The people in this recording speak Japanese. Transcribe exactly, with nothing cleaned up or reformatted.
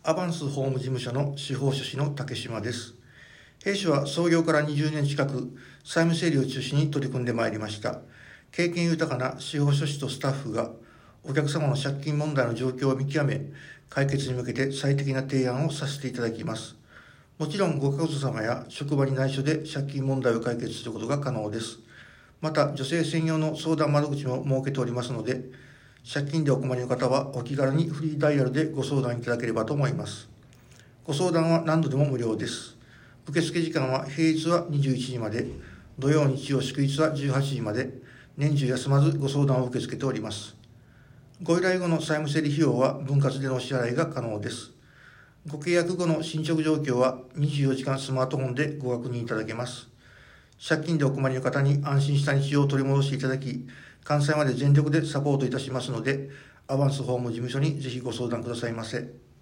アバンス法務事務所の司法書士の竹島です。弊社は創業からにじゅうねん近く、債務整理を中心に取り組んでまいりました。経験豊かな司法書士とスタッフが、お客様の借金問題の状況を見極め、解決に向けて最適な提案をさせていただきます。もちろん、ご家族様や職場に内緒で借金問題を解決することが可能です。また、女性専用の相談窓口も設けておりますので、借金でお困りの方はお気軽にフリーダイヤルでご相談いただければと思います。ご相談は何度でも無料です。受付時間は平日はにじゅういちじまで、土曜日曜祝日はじゅうはちじまで、年中休まずご相談を受け付けております。ご依頼後の債務整理費用は分割でのお支払いが可能です。ご契約後の進捗状況はにじゅうよじかんスマートフォンでご確認いただけます。借金でお困りの方に安心した日常を取り戻していただき、完済まで全力でサポートいたしますので、アバンス法務事務所にぜひご相談くださいませ。